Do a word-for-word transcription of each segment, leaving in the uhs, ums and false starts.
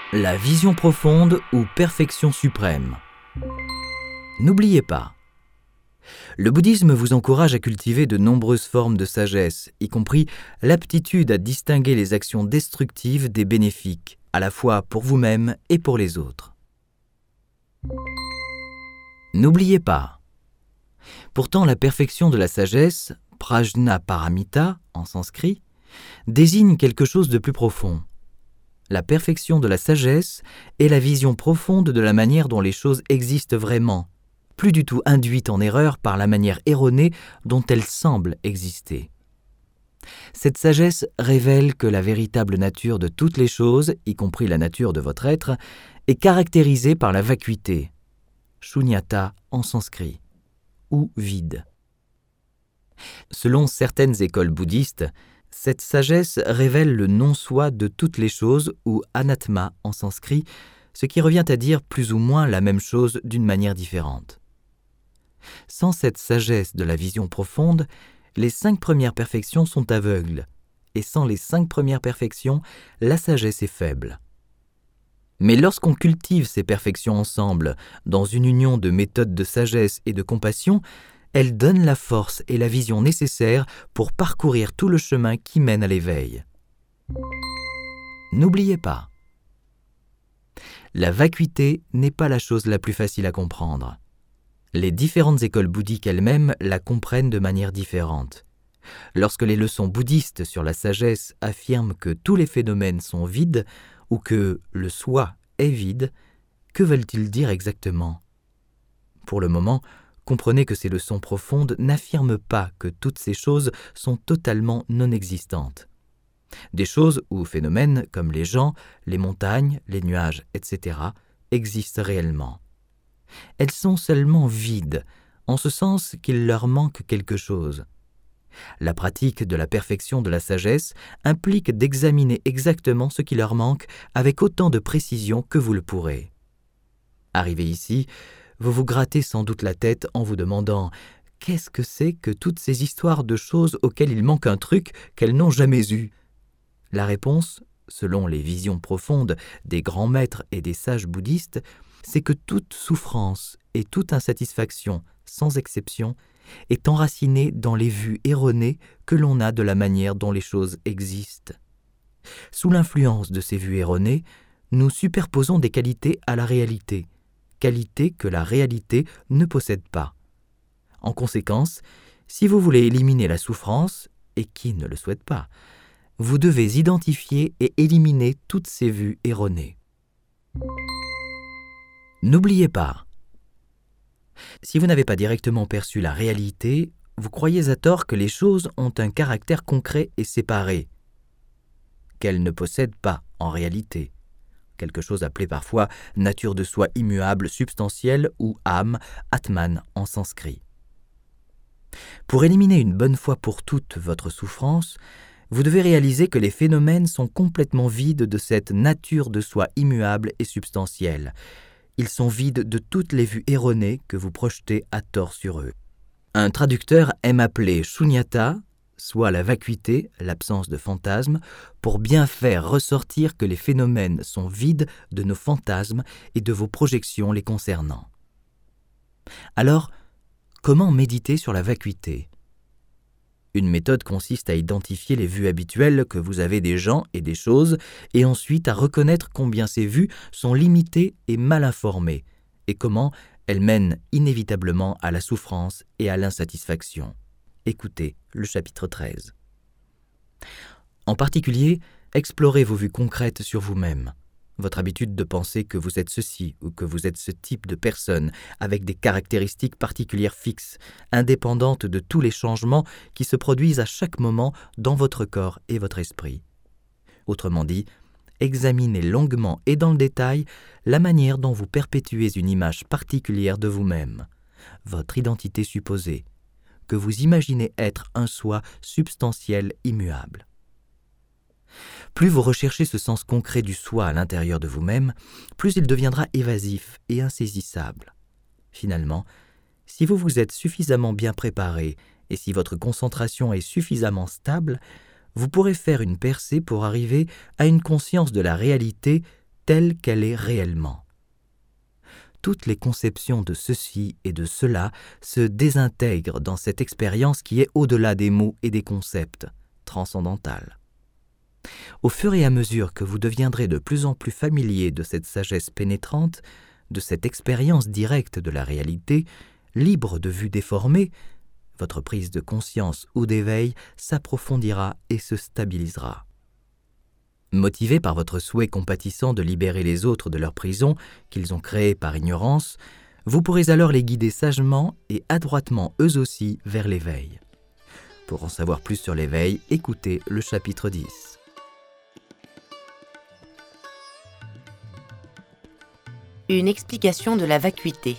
La vision profonde ou perfection suprême. N'oubliez pas, le bouddhisme vous encourage à cultiver de nombreuses formes de sagesse, y compris l'aptitude à distinguer les actions destructives des bénéfiques, à la fois pour vous-même et pour les autres. N'oubliez pas, pourtant la perfection de la sagesse, prajna paramita en sanskrit, désigne quelque chose de plus profond. La perfection de la sagesse est la vision profonde de la manière dont les choses existent vraiment, plus du tout induite en erreur par la manière erronée dont elles semblent exister. Cette sagesse révèle que la véritable nature de toutes les choses, y compris la nature de votre être, est caractérisée par la vacuité, shunyata en sanskrit, ou vide. Selon certaines écoles bouddhistes, cette sagesse révèle le non-soi de toutes les choses, ou anatma en sanskrit, ce qui revient à dire plus ou moins la même chose d'une manière différente. Sans cette sagesse de la vision profonde, les cinq premières perfections sont aveugles, et sans les cinq premières perfections, la sagesse est faible. Mais lorsqu'on cultive ces perfections ensemble, dans une union de méthodes de sagesse et de compassion, elles donnent la force et la vision nécessaires pour parcourir tout le chemin qui mène à l'éveil. N'oubliez pas, la vacuité n'est pas la chose la plus facile à comprendre. Les différentes écoles bouddhiques elles-mêmes la comprennent de manière différente. Lorsque les leçons bouddhistes sur la sagesse affirment que tous les phénomènes sont vides ou que le soi est vide, que veulent-ils dire exactement? Pour le moment, comprenez que ces leçons profondes n'affirment pas que toutes ces choses sont totalement non existantes. Des choses ou phénomènes comme les gens, les montagnes, les nuages, et cetera existent réellement. Elles sont seulement vides, en ce sens qu'il leur manque quelque chose. La pratique de la perfection de la sagesse implique d'examiner exactement ce qui leur manque avec autant de précision que vous le pourrez. Arrivé ici, vous vous grattez sans doute la tête en vous demandant « Qu'est-ce que c'est que toutes ces histoires de choses auxquelles il manque un truc qu'elles n'ont jamais eu ?» La réponse, selon les visions profondes des grands maîtres et des sages bouddhistes, c'est que toute souffrance et toute insatisfaction, sans exception, est enracinée dans les vues erronées que l'on a de la manière dont les choses existent. Sous l'influence de ces vues erronées, nous superposons des qualités à la réalité, qualité que la réalité ne possède pas. En conséquence, si vous voulez éliminer la souffrance, et qui ne le souhaite pas, vous devez identifier et éliminer toutes ces vues erronées. N'oubliez pas, si vous n'avez pas directement perçu la réalité, vous croyez à tort que les choses ont un caractère concret et séparé, qu'elles ne possèdent pas en réalité. Quelque chose appelé parfois nature de soi immuable, substantielle ou âme, atman en sanskrit. Pour éliminer une bonne fois pour toutes votre souffrance, vous devez réaliser que les phénomènes sont complètement vides de cette nature de soi immuable et substantielle. Ils sont vides de toutes les vues erronées que vous projetez à tort sur eux. Un traducteur aime appeler shunyata, soit la vacuité, l'absence de fantasmes, pour bien faire ressortir que les phénomènes sont vides de nos fantasmes et de vos projections les concernant. Alors, comment méditer sur la vacuité ? Une méthode consiste à identifier les vues habituelles que vous avez des gens et des choses et ensuite à reconnaître combien ces vues sont limitées et mal informées et comment elles mènent inévitablement à la souffrance et à l'insatisfaction. Écoutez le chapitre treize. En particulier, explorez vos vues concrètes sur vous-même. Votre habitude de penser que vous êtes ceci ou que vous êtes ce type de personne avec des caractéristiques particulières fixes, indépendantes de tous les changements qui se produisent à chaque moment dans votre corps et votre esprit. Autrement dit, examinez longuement et dans le détail la manière dont vous perpétuez une image particulière de vous-même, votre identité supposée, que vous imaginez être un soi substantiel immuable. Plus vous recherchez ce sens concret du soi à l'intérieur de vous-même, plus il deviendra évasif et insaisissable. Finalement, si vous vous êtes suffisamment bien préparé et si votre concentration est suffisamment stable, vous pourrez faire une percée pour arriver à une conscience de la réalité telle qu'elle est réellement. Toutes les conceptions de ceci et de cela se désintègrent dans cette expérience qui est au-delà des mots et des concepts, transcendantale. Au fur et à mesure que vous deviendrez de plus en plus familier de cette sagesse pénétrante, de cette expérience directe de la réalité, libre de vues déformées, votre prise de conscience ou d'éveil s'approfondira et se stabilisera. Motivé par votre souhait compatissant de libérer les autres de leur prison qu'ils ont créée par ignorance, vous pourrez alors les guider sagement et adroitement eux aussi vers l'éveil. Pour en savoir plus sur l'éveil, écoutez le chapitre dix. Une explication de la vacuité.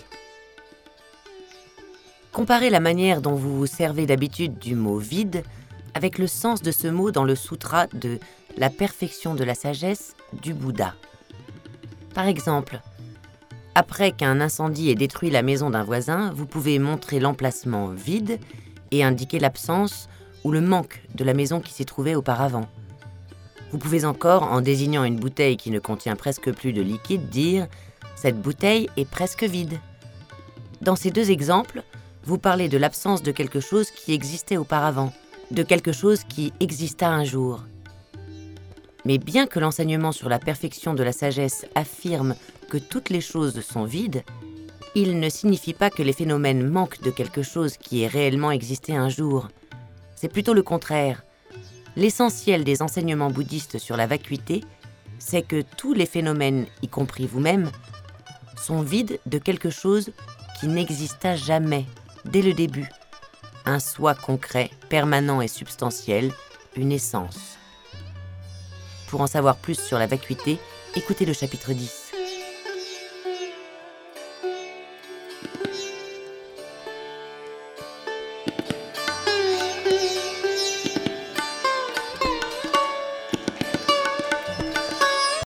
Comparez la manière dont vous vous servez d'habitude du mot « vide » avec le sens de ce mot dans le sutra de « la perfection de la sagesse » du Bouddha. Par exemple, après qu'un incendie ait détruit la maison d'un voisin, vous pouvez montrer l'emplacement vide et indiquer l'absence ou le manque de la maison qui s'y trouvait auparavant. Vous pouvez encore, en désignant une bouteille qui ne contient presque plus de liquide, dire « cette bouteille est presque vide ». Dans ces deux exemples, vous parlez de l'absence de quelque chose qui existait auparavant, de quelque chose qui exista un jour. Mais bien que l'enseignement sur la perfection de la sagesse affirme que toutes les choses sont vides, il ne signifie pas que les phénomènes manquent de quelque chose qui ait réellement existé un jour. C'est plutôt le contraire. L'essentiel des enseignements bouddhistes sur la vacuité, c'est que tous les phénomènes, y compris vous-même, sont vides de quelque chose qui n'exista jamais, dès le début. Un soi concret, permanent et substantiel, une essence. Pour en savoir plus sur la vacuité, écoutez le chapitre dix.